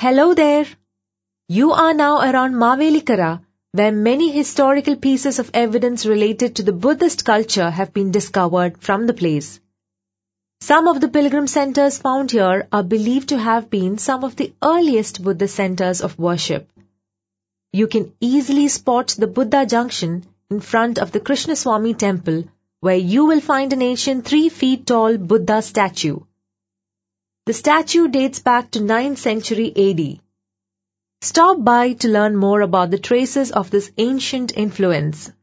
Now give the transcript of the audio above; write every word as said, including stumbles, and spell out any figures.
Hello there! You are now around Mavelikara, where many historical pieces of evidence related to the Buddhist culture have been discovered from the place. Some of the pilgrim centers found here are believed to have been some of the earliest Buddhist centers of worship. You can easily spot the Buddha Junction in front of the Krishnaswamy temple, where you will find an ancient three feet tall Buddha statue. The statue dates back to ninth century A D. Stop by to learn more about the traces of this ancient influence.